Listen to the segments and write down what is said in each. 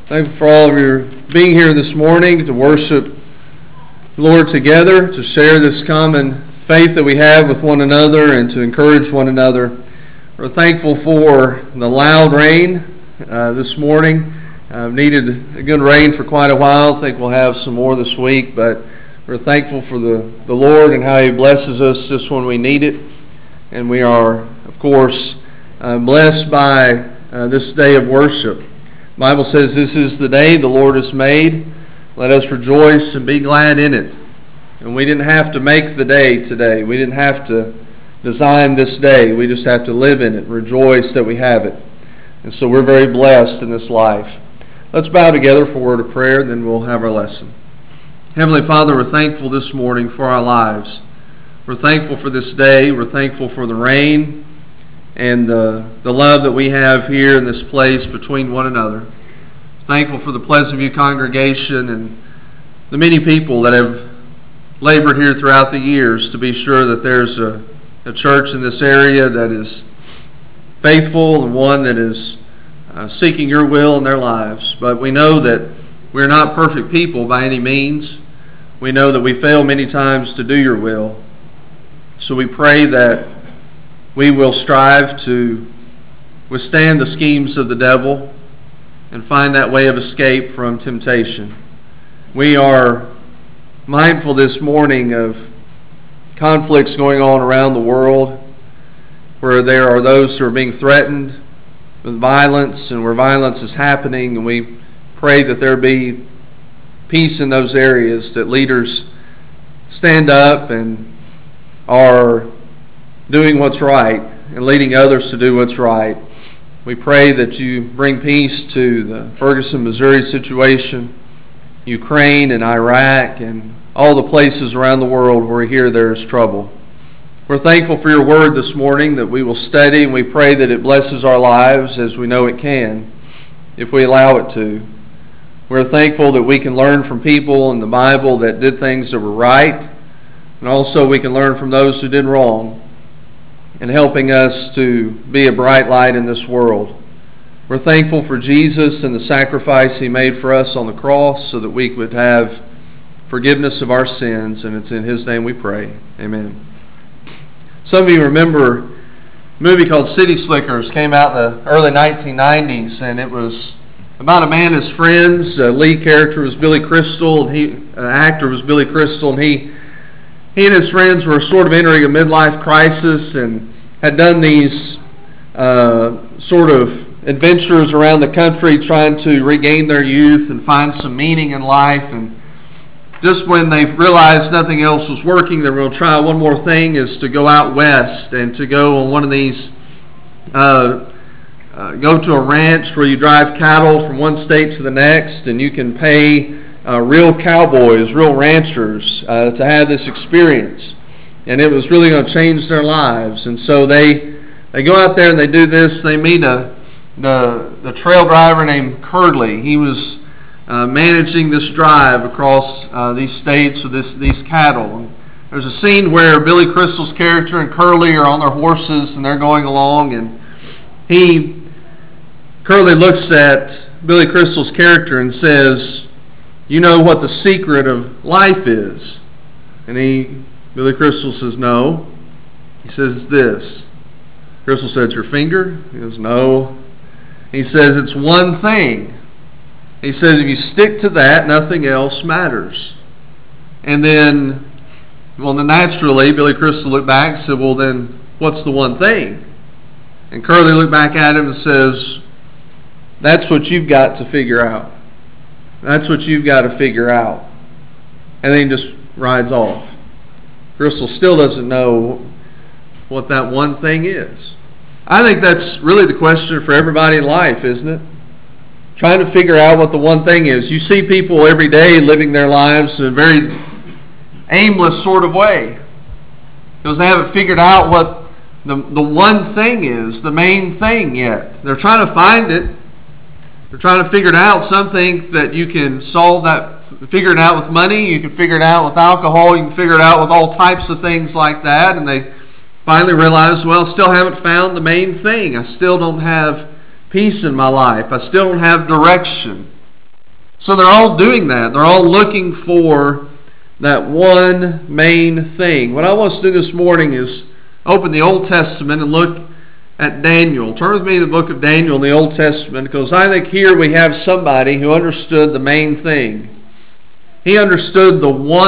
Thankful for all of your being here this morning to worship the Lord together, to share this common faith that we have with one another and to encourage one another. We're thankful for the loud rain this morning. Needed a good rain for quite a while. I think we'll have some more this week, but we're thankful for the Lord and how He blesses us just when we need it. And we are, of course, blessed by this day of worship. The Bible says, "This is the day the Lord has made. Let us rejoice and be glad in it." And we didn't have to make the day today. We didn't have to design this day. We just have to live in it, rejoice that we have it. And so we're very blessed in this life. Let's bow together for a word of prayer, then we'll have our lesson. Heavenly Father, we're thankful this morning for our lives. We're thankful for this day. We're thankful for the rain and the love that we have here in this place between one another. Thankful for the Pleasant View congregation and the many people that have labored here throughout the years to be sure that there's a church in this area that is faithful and one that is seeking your will in their lives. But we know that we're not perfect people by any means. We know that we fail many times to do your will. So we pray that we will strive to withstand the schemes of the devil and find that way of escape from temptation. We are mindful this morning of conflicts going on around the world where there are those who are being threatened with violence and where violence is happening, and we pray that there be peace in those areas, that leaders stand up and are doing what's right and leading others to do what's right. We pray that you bring peace to the Ferguson, Missouri situation, Ukraine and Iraq, and all the places around the world where we hear there is trouble. We're thankful for your word this morning that we will study, and we pray that it blesses our lives as we know it can if we allow it to. We're thankful that we can learn from people in the Bible that did things that were right, and also we can learn from those who did wrong, and helping us to be a bright light in this world. We're thankful for Jesus and the sacrifice He made for us on the cross so that we would have forgiveness of our sins, and it's in His name we pray. Amen. Some of you remember a movie called City Slickers. Came out in the early 1990s, and it was about a man and his friends. The lead character was Billy Crystal, and actor was Billy Crystal, and he and his friends were sort of entering a midlife crisis and had done these sort of adventures around the country trying to regain their youth and find some meaning in life. And just when they realized nothing else was working, they were going to try one more thing, is to go out west and to go on one of these, go to a ranch where you drive cattle from one state to the next, and you can pay real cowboys, real ranchers to have this experience. And it was really going to change their lives. And so they go out there and they do this. They meet the trail driver named Curly. He was managing this drive across these states with these cattle. And there's a scene where Billy Crystal's character and Curly are on their horses and they're going along, and Curly looks at Billy Crystal's character and says, "You know what the secret of life is?" And Billy Crystal says, "No." He says, "It's this." Crystal says, "Your finger?" He goes, "No." He says, "It's one thing." He says, "If you stick to that, nothing else matters." And then, naturally, Billy Crystal looked back and said, "Well, then, what's the one thing?" And Curly looked back at him and says, "That's what you've got to figure out. That's what you've got to figure out." And then he just rides off. Crystal still doesn't know what that one thing is. I think that's really the question for everybody in life, isn't it? Trying to figure out what the one thing is. You see people every day living their lives in a very aimless sort of way because they haven't figured out what the one thing is, the main thing yet. They're trying to find it. They're trying to figure it out. Some think that you can solve that, figure it out with money, you can figure it out with alcohol, you can figure it out with all types of things like that, and they finally realize, well, still haven't found the main thing. I still don't have peace in my life. I still don't have direction. So they're all doing that. They're all looking for that one main thing. What I want us to do this morning is open the Old Testament and look at Daniel. Turn with me to the book of Daniel in the Old Testament, because I think here we have somebody who understood the main thing. He understood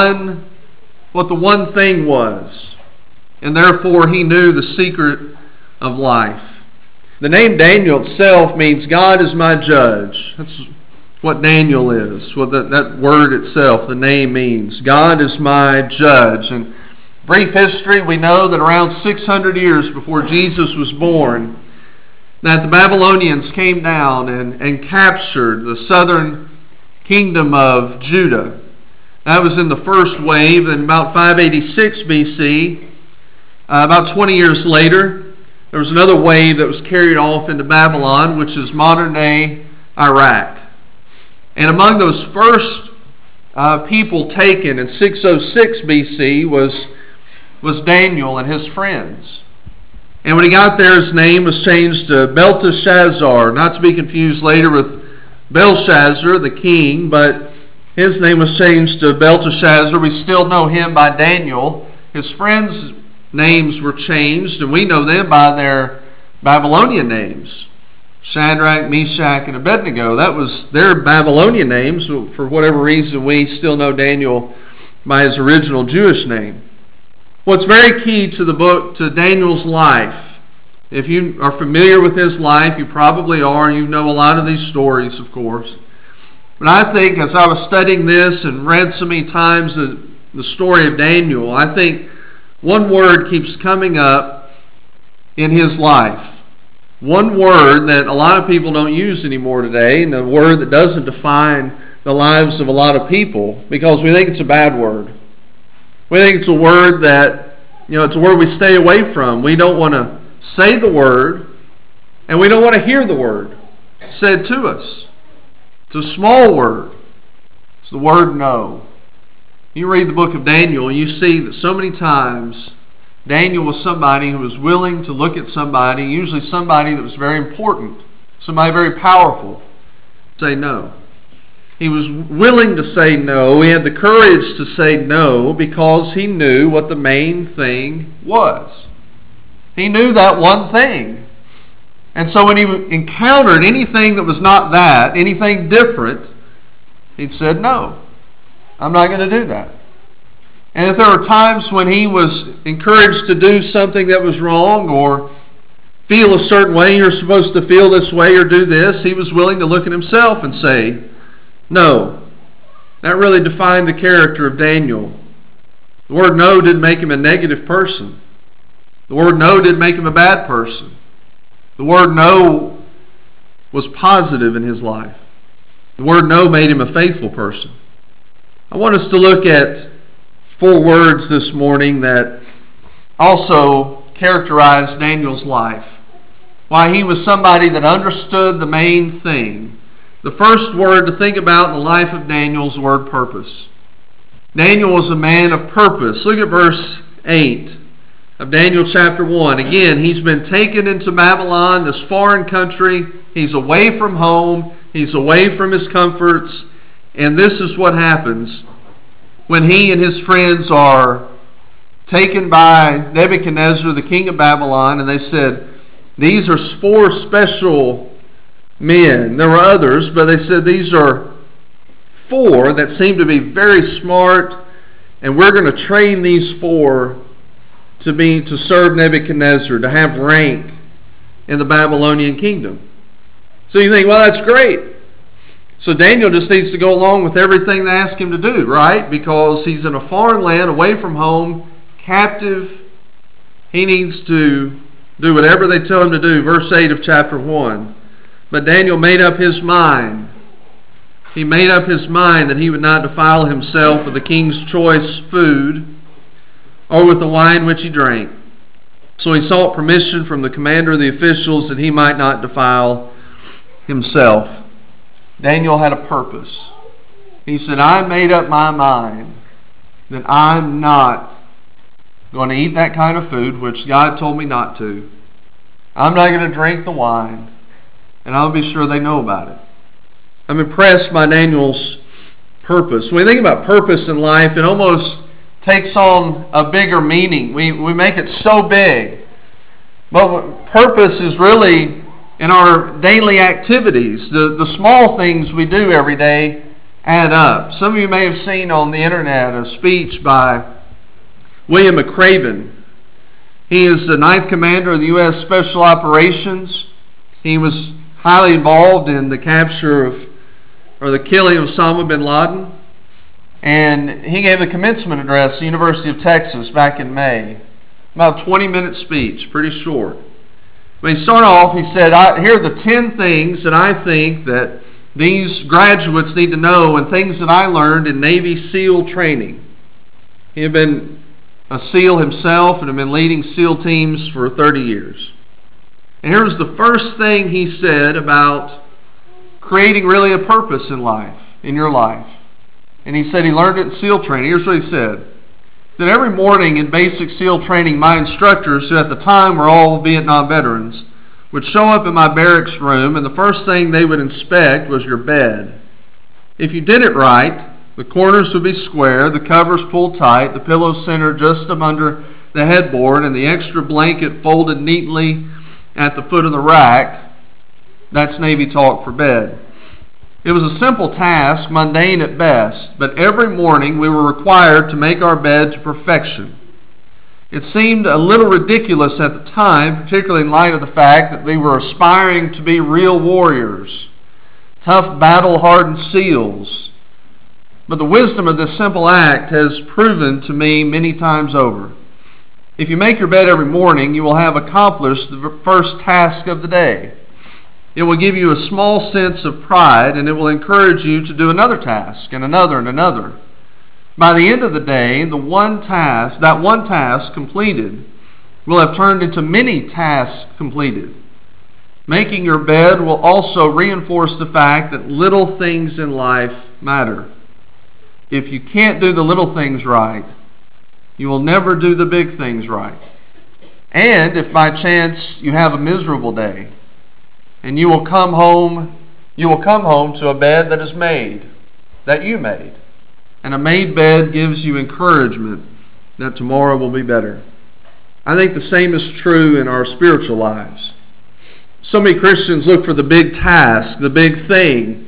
what the one thing was, and therefore he knew the secret of life. The name Daniel itself means God is my judge. That's what Daniel is. What that word itself, the name means. God is my judge. And brief history, we know that around 600 years before Jesus was born, that the Babylonians came down and captured the southern kingdom of Judah. That was in the first wave. In about 586 BC, about 20 years later, there was another wave that was carried off into Babylon, which is modern-day Iraq. And among those first people taken in 606 BC was Daniel and his friends. And when he got there, his name was changed to Belteshazzar, not to be confused later with Belshazzar, the king, but his name was changed to Belteshazzar. We still know him by Daniel. His friends' names were changed, and we know them by their Babylonian names. Shadrach, Meshach, and Abednego. That was their Babylonian names. For whatever reason, we still know Daniel by his original Jewish name. What's very key to the book, to Daniel's life, if you are familiar with his life, you probably are. You know a lot of these stories, of course. But I think as I was studying this and read so many times the story of Daniel, I think one word keeps coming up in his life. One word that a lot of people don't use anymore today, and a word that doesn't define the lives of a lot of people, because we think it's a bad word. We think it's a word that, it's a word we stay away from. We don't want to say the word, and we don't want to hear the word said to us. It's a small word. It's the word no. You read the book of Daniel, and you see that so many times Daniel was somebody who was willing to look at somebody, usually somebody that was very important, somebody very powerful, say no. He was willing to say no. He had the courage to say no because he knew what the main thing was. He knew that one thing. And so when he encountered anything that was not that, anything different, he said, no, I'm not going to do that. And if there were times when he was encouraged to do something that was wrong or feel a certain way, you're supposed to feel this way or do this, he was willing to look at himself and say, no. That really defined the character of Daniel. The word no didn't make him a negative person. The word no didn't make him a bad person. The word no was positive in his life. The word no made him a faithful person. I want us to look at 4 words this morning that also characterize Daniel's life. Why he was somebody that understood the main thing. The first word to think about in the life of Daniel is the word purpose. Daniel was a man of purpose. Look at verse 8 of Daniel chapter 1. Again, he's been taken into Babylon, this foreign country. He's away from home. He's away from his comforts. And this is what happens when he and his friends are taken by Nebuchadnezzar, the king of Babylon, and they said, these are 4 special men. There were others, but they said these are 4 that seem to be very smart, and we're going to train these 4 to serve Nebuchadnezzar, to have rank in the Babylonian kingdom. So you think, well, that's great. So Daniel just needs to go along with everything they ask him to do, right? Because he's in a foreign land, away from home, captive. He needs to do whatever they tell him to do. Verse 8 of chapter 1. But Daniel made up his mind. He made up his mind that he would not defile himself with the king's choice food or with the wine which he drank. So he sought permission from the commander of the officials that he might not defile himself. Daniel had a purpose. He said, I made up my mind that I'm not going to eat that kind of food, which God told me not to. I'm not going to drink the wine. And I'll be sure they know about it. I'm impressed by Daniel's purpose. When we think about purpose in life, it almost takes on a bigger meaning. We make it so big. But purpose is really in our daily activities. The small things we do every day add up. Some of you may have seen on the internet a speech by William McRaven. He is the 9th Commander of the U.S. Special Operations. He was highly involved in the capture of, or the killing of Osama bin Laden. And he gave a commencement address at the University of Texas back in May. About a 20-minute speech, pretty short. When he started off, he said, here are the 10 things that I think that these graduates need to know and things that I learned in Navy SEAL training. He had been a SEAL himself and had been leading SEAL teams for 30 years. And here's the first thing he said about creating really a purpose in life, in your life. And he said he learned it in SEAL training. Here's what he said. That every morning in basic SEAL training, my instructors, who at the time were all Vietnam veterans, would show up in my barracks room, and the first thing they would inspect was your bed. If you did it right, the corners would be square, the covers pulled tight, the pillows centered just up under the headboard, and the extra blanket folded neatly at the foot of the rack. That's Navy talk for bed. It was a simple task, mundane at best, but every morning we were required to make our bed to perfection. It seemed a little ridiculous at the time, particularly in light of the fact that we were aspiring to be real warriors, tough battle-hardened SEALs. But the wisdom of this simple act has proven to me many times over. If you make your bed every morning, you will have accomplished the first task of the day. It will give you a small sense of pride, and it will encourage you to do another task and another and another. By the end of the day, that one task completed will have turned into many tasks completed. Making your bed will also reinforce the fact that little things in life matter. If you can't do the little things right, you will never do the big things right. And if by chance you have a miserable day, and you will come home to a bed that is made, that you made. And a made bed gives you encouragement that tomorrow will be better. I think the same is true in our spiritual lives. So many Christians look for the big task, the big thing,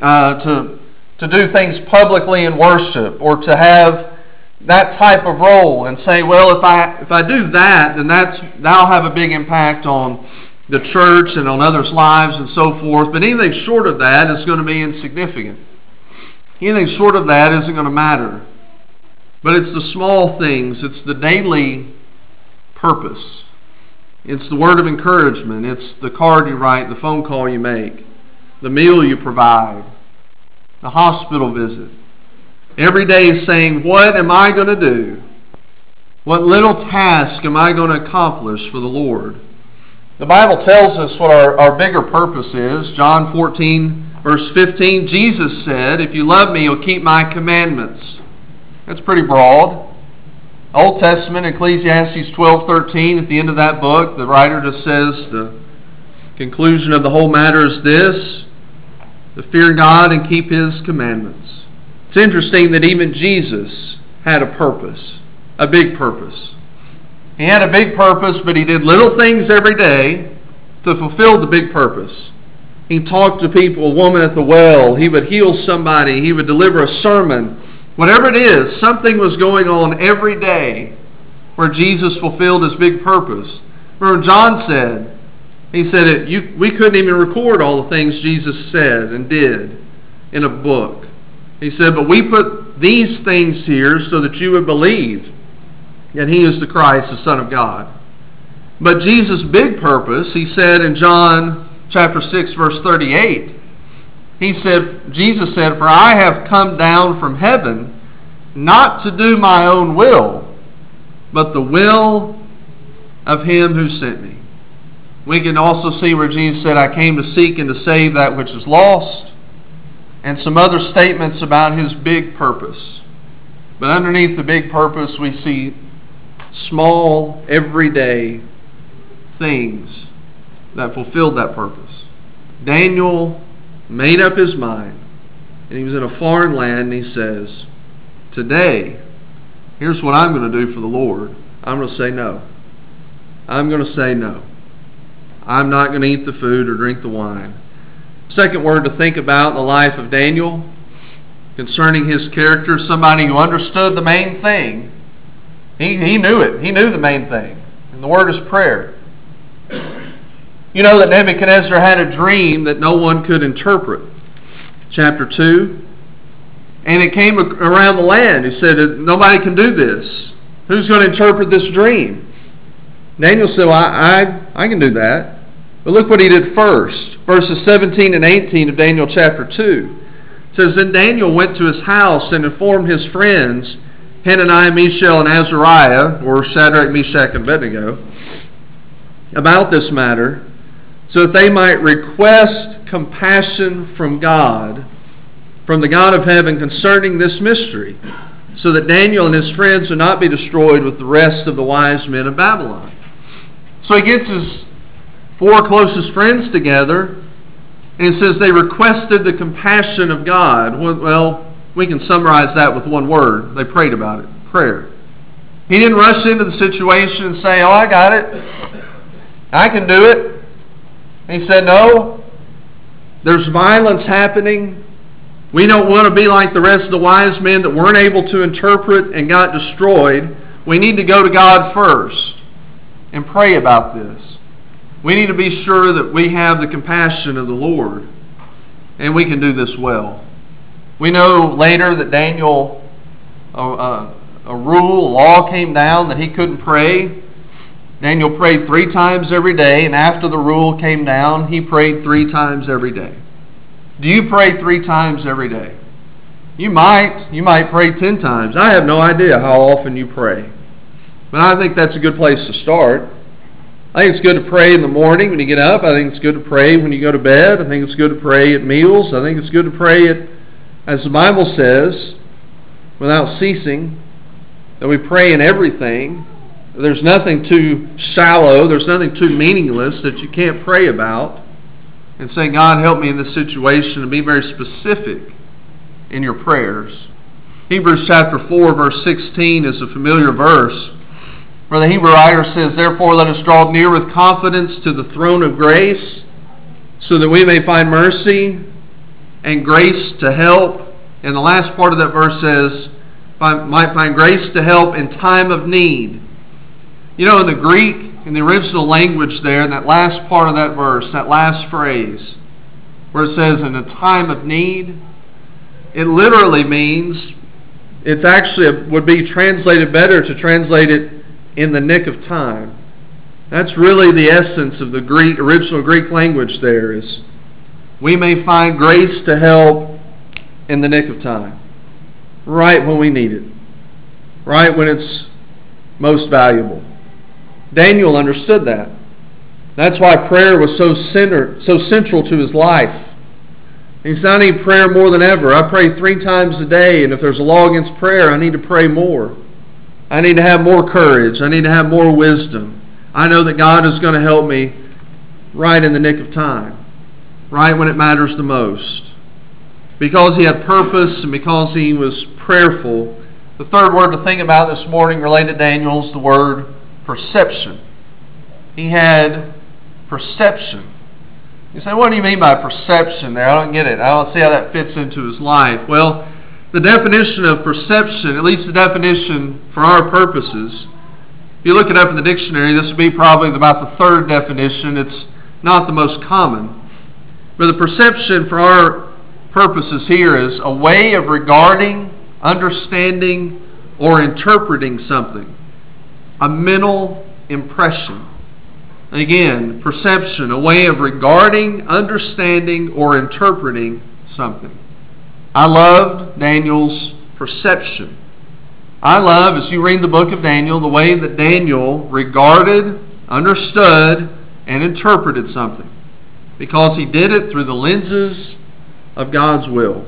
to do things publicly in worship, or to have that type of role, and say, well, if I do that, then that'll have a big impact on the church and on others' lives and so forth. But anything short of that is going to be insignificant. Anything short of that isn't going to matter. But it's the small things. It's the daily purpose. It's the word of encouragement. It's the card you write, the phone call you make, the meal you provide, the hospital visit. Every day is saying, what am I going to do? What little task am I going to accomplish for the Lord? The Bible tells us what our bigger purpose is. John 14, verse 15, Jesus said, if you love me, you'll keep my commandments. That's pretty broad. Old Testament, Ecclesiastes 12:13, at the end of that book, the writer just says the conclusion of the whole matter is this, to fear God and keep His commandments. It's interesting that even Jesus had a purpose, a big purpose. He had a big purpose, but He did little things every day to fulfill the big purpose. He talked to people, a woman at the well. He would heal somebody. He would deliver a sermon. Whatever it is, something was going on every day where Jesus fulfilled His big purpose. Remember, John said, he said, we couldn't even record all the things Jesus said and did in a book. He said, but we put these things here so that you would believe that He is the Christ, the Son of God. But Jesus' big purpose, He said in John chapter 6, verse 38, Jesus said, for I have come down from heaven not to do my own will, but the will of Him who sent me. We can also see where Jesus said, I came to seek and to save that which is lost, and some other statements about His big purpose. But underneath the big purpose, we see small, everyday things that fulfilled that purpose. Daniel made up his mind, and he was in a foreign land, and he says, today, here's what I'm going to do for the Lord. I'm going to say no. I'm going to say no. I'm not going to eat the food or drink the wine. Second word to think about in the life of Daniel concerning his character, somebody who understood the main thing. He knew it. He knew the main thing. And the word is prayer. You know that Nebuchadnezzar had a dream that no one could interpret. Chapter 2. And it came around the land. He said, nobody can do this. Who's going to interpret this dream? Daniel said, well, I can do that. But look what he did first. Verses 17 and 18 of Daniel chapter 2. It says, then Daniel went to his house and informed his friends, Hananiah, Mishael, and Azariah, or Shadrach, Meshach, and Abednego, about this matter, so that they might request compassion from God, from the God of heaven, concerning this mystery, so that Daniel and his friends would not be destroyed with the rest of the wise men of Babylon. So he gets his 4 closest friends together, and it says they requested the compassion of God. Well, we can summarize that with one word. They prayed about it. Prayer. He didn't rush into the situation and say, oh, I got it. I can do it. And he said, no, there's violence happening. We don't want to be like the rest of the wise men that weren't able to interpret and got destroyed. We need to go to God first and pray about this. We need to be sure that we have the compassion of the Lord, and we can do this well. We know later that Daniel, a law came down that he couldn't pray. Daniel prayed 3 times every day, and after the rule came down, he prayed 3 times every day. Do you pray 3 times every day? You might pray 10 times. I have no idea how often you pray. But I think that's a good place to start. I think it's good to pray in the morning when you get up. I think it's good to pray when you go to bed. I think it's good to pray at meals. I think it's good to pray as the Bible says, without ceasing, that we pray in everything. There's nothing too shallow. There's nothing too meaningless that you can't pray about. And say, God, help me in this situation, and be very specific in your prayers. Hebrews chapter 4, verse 16 is a familiar verse, where the Hebrew writer says, therefore let us draw near with confidence to the throne of grace, so that we may find mercy and grace to help. And the last part of that verse says, might find grace to help in time of need. You know, in the Greek, in the original language there, in that last part of that verse, that last phrase, where it says in a time of need, it literally means, it's actually would be translated better to translate it in the nick of time. That's really the essence of the original Greek language there, is we may find grace to help in the nick of time. Right when we need it. Right when it's most valuable. Daniel understood that. That's why prayer was so central to his life. He's not needing prayer more than ever. I pray 3 times a day, and if there's a law against prayer, I need to pray more. I need to have more courage. I need to have more wisdom. I know that God is going to help me right in the nick of time, right when it matters the most. Because he had purpose and because he was prayerful. The third word to think about this morning related to Daniel is the word perception. He had perception. You say, what do you mean by perception there? I don't get it. I don't see how that fits into his life. Well, the definition of perception, at least the definition for our purposes, if you look it up in the dictionary, this would be probably about the 3rd definition. It's not the most common. But the perception for our purposes here is a way of regarding, understanding, or interpreting something. A mental impression. Again, perception, a way of regarding, understanding, or interpreting something. I loved Daniel's perception. I love, as you read the book of Daniel, the way that Daniel regarded, understood, and interpreted something. Because he did it through the lenses of God's will.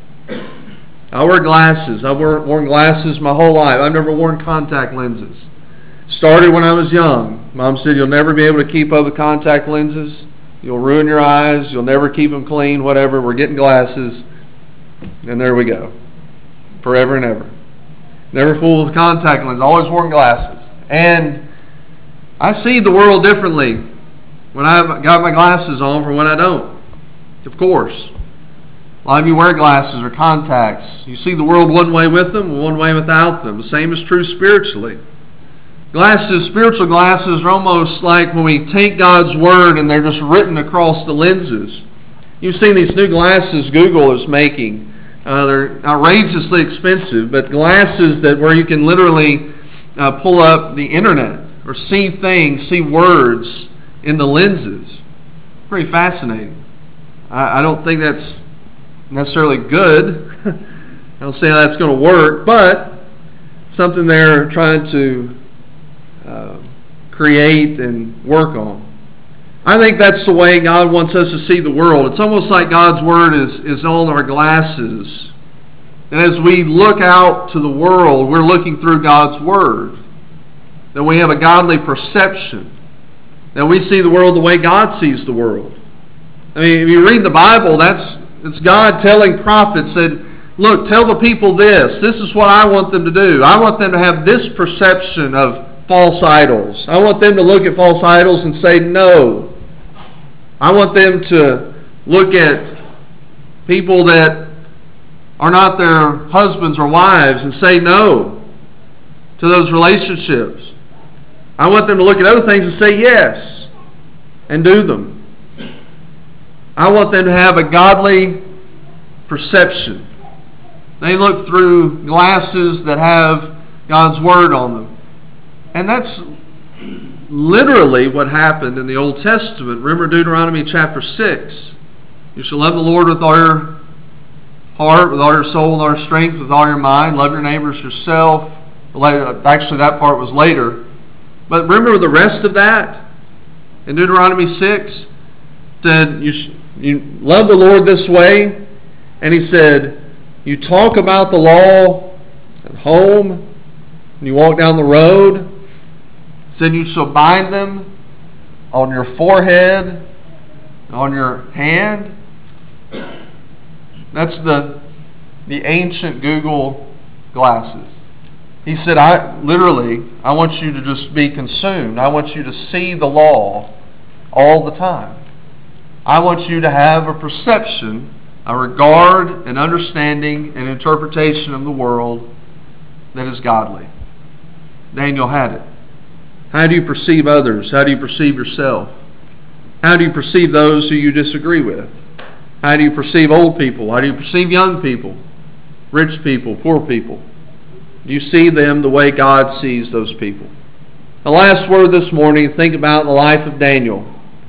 I wear glasses. I've worn glasses my whole life. I've never worn contact lenses. Started when I was young. Mom said, you'll never be able to keep up with contact lenses. You'll ruin your eyes. You'll never keep them clean, whatever. We're getting glasses. And there we go. Forever and ever. Never fooled with contact lenses. Always worn glasses. And I see the world differently when I've got my glasses on from when I don't. Of course. A lot of you wear glasses or contacts. You see the world one way with them and one way without them. The same is true spiritually. Glasses, spiritual glasses, are almost like when we take God's Word and they're just written across the lenses. You've seen these new glasses Google is making. They're outrageously expensive, but glasses that where you can literally pull up the internet or see things, see words in the lenses. Pretty fascinating. I don't think that's necessarily good. I don't see how that's going to work, but something they're trying to create and work on. I think that's the way God wants us to see the world. It's almost like God's Word is on our glasses. And as we look out to the world, we're looking through God's Word. That we have a godly perception. That we see the world the way God sees the world. I mean, if you read the Bible, it's God telling prophets that, look, tell the people this. This is what I want them to do. I want them to have this perception of false idols. I want them to look at false idols and say no. I want them to look at people that are not their husbands or wives and say no to those relationships. I want them to look at other things and say yes and do them. I want them to have a godly perception. They look through glasses that have God's Word on them. And that's literally what happened in the Old Testament. Remember Deuteronomy chapter 6. You shall love the Lord with all your heart, with all your soul, with all your strength, with all your mind. Love your neighbors yourself. Actually, that part was later. But remember the rest of that in Deuteronomy 6? Said you love the Lord this way. And he said, you talk about the law at home, and you walk down the road. Said you shall bind them on your forehead, on your hand. That's the ancient Google glasses. He said, I want you to just be consumed. I want you to see the law all the time. I want you to have a perception, a regard, an understanding, an interpretation of the world that is godly. Daniel had it. How do you perceive others? How do you perceive yourself? How do you perceive those who you disagree with? How do you perceive old people? How do you perceive young people? Rich people, poor people? Do you see them the way God sees those people? The last word this morning, think about the life of Daniel,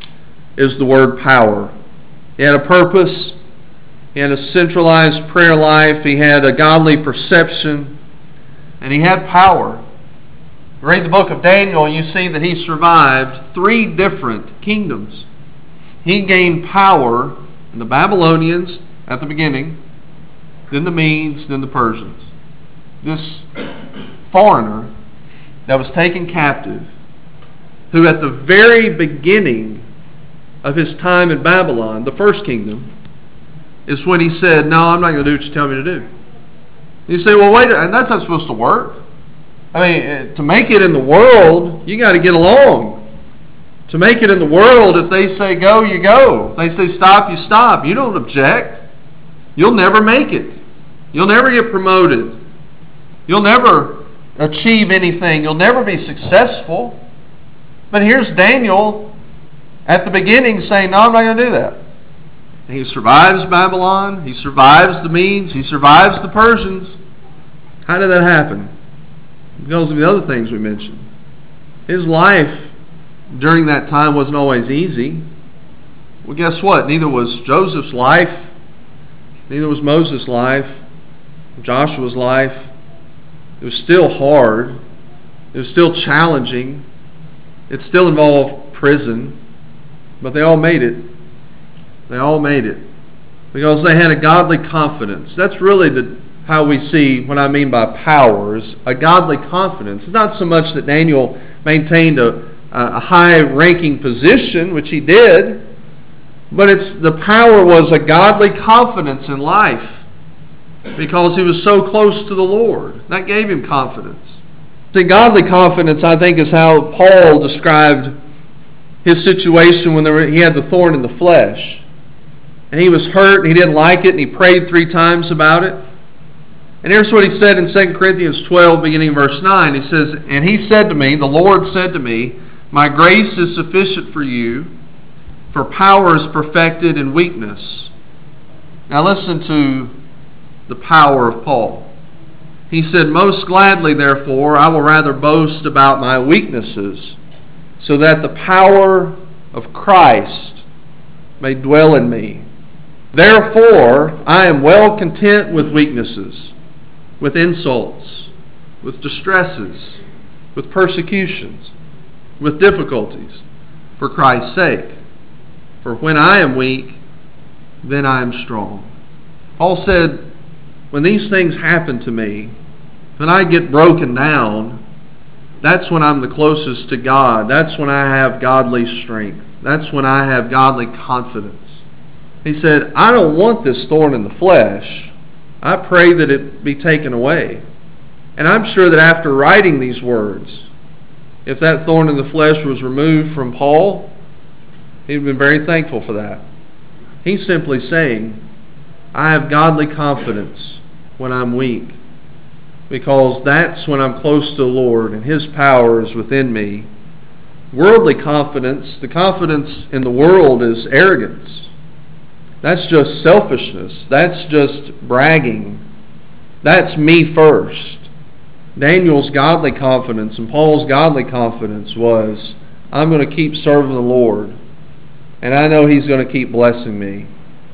is the word power. He had a purpose. He had a centralized prayer life. He had a godly perception. And he had power. Read the book of Daniel and you see that he survived 3 different kingdoms. He gained power in the Babylonians at the beginning, then the Medes, then the Persians. This foreigner that was taken captive, who at the very beginning of his time in Babylon, the first kingdom, is when he said, no, I'm not going to do what you tell me to do. You say, well, wait, and that's not supposed to work. I mean, to make it in the world, you got to get along. To make it in the world, if they say go, you go. If they say stop, you stop. You don't object. You'll never make it. You'll never get promoted. You'll never achieve anything. You'll never be successful. But here's Daniel at the beginning saying, no, I'm not going to do that. And he survives Babylon. He survives the Medes. He survives the Persians. How did that happen? Because of the other things we mentioned. His life during that time wasn't always easy. Well, guess what? Neither was Joseph's life. Neither was Moses' life. Joshua's life. It was still hard. It was still challenging. It still involved prison. But they all made it. They all made it. Because they had a godly confidence. That's really how we see what I mean by power, is a godly confidence. It's not so much that Daniel maintained a high-ranking position, which he did, But the power was a godly confidence in life because he was so close to the Lord. That gave him confidence. The godly confidence, I think, is how Paul described his situation when he had the thorn in the flesh. And he was hurt and he didn't like it and he prayed 3 times about it. And here's what he said in 2 Corinthians 12, beginning verse 9. He says, "And he said to me, the Lord said to me, my grace is sufficient for you, for power is perfected in weakness." Now listen to the power of Paul. He said, "Most gladly, therefore, I will rather boast about my weaknesses, so that the power of Christ may dwell in me. Therefore, I am well content with weaknesses, with insults, with distresses, with persecutions, with difficulties, for Christ's sake. For when I am weak, then I am strong." Paul said, when these things happen to me, when I get broken down, that's when I'm the closest to God. That's when I have godly strength. That's when I have godly confidence. He said, I don't want this thorn in the flesh. I pray that it be taken away. And I'm sure that after writing these words, if that thorn in the flesh was removed from Paul, he'd been very thankful for that. He's simply saying, I have godly confidence when I'm weak, because that's when I'm close to the Lord and His power is within me. Worldly confidence, the confidence in the world, is arrogance. That's just selfishness. That's just bragging. That's me first. Daniel's godly confidence and Paul's godly confidence was, I'm going to keep serving the Lord, and I know He's going to keep blessing me.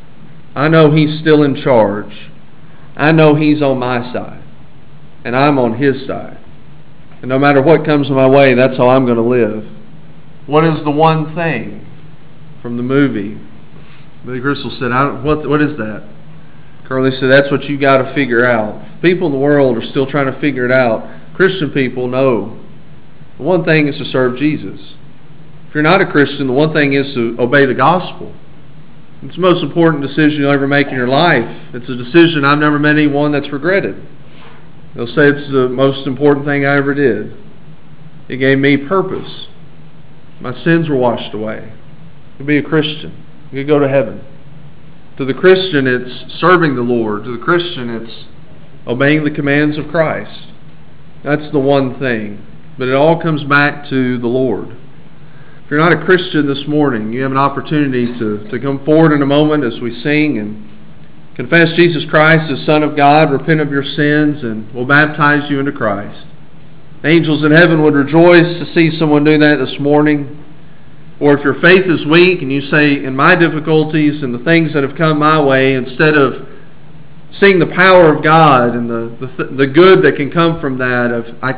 I know He's still in charge. I know He's on my side, and I'm on His side. And no matter what comes my way, that's how I'm going to live. What is the one thing from the movie? Billy Crystal said, what is that? Curly said, that's what you got to figure out. People in the world are still trying to figure it out. Christian people know. The one thing is to serve Jesus. If you're not a Christian, the one thing is to obey the gospel. It's the most important decision you'll ever make in your life. It's a decision I've never met anyone that's regretted. They'll say it's the most important thing I ever did. It gave me purpose. My sins were washed away. To be a Christian, you could go to heaven. To the Christian, it's serving the Lord. To the Christian, it's obeying the commands of Christ. That's the one thing. But it all comes back to the Lord. If you're not a Christian this morning, you have an opportunity to come forward in a moment as we sing and confess Jesus Christ as Son of God, repent of your sins, and we'll baptize you into Christ. Angels in heaven would rejoice to see someone do that this morning. Or if your faith is weak and you say, in my difficulties and the things that have come my way, instead of seeing the power of God and the good that can come from that, I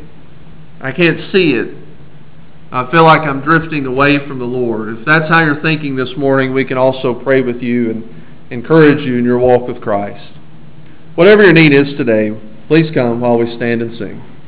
can't see it. I feel like I'm drifting away from the Lord. If that's how you're thinking this morning, we can also pray with you and encourage you in your walk with Christ. Whatever your need is today, please come while we stand and sing.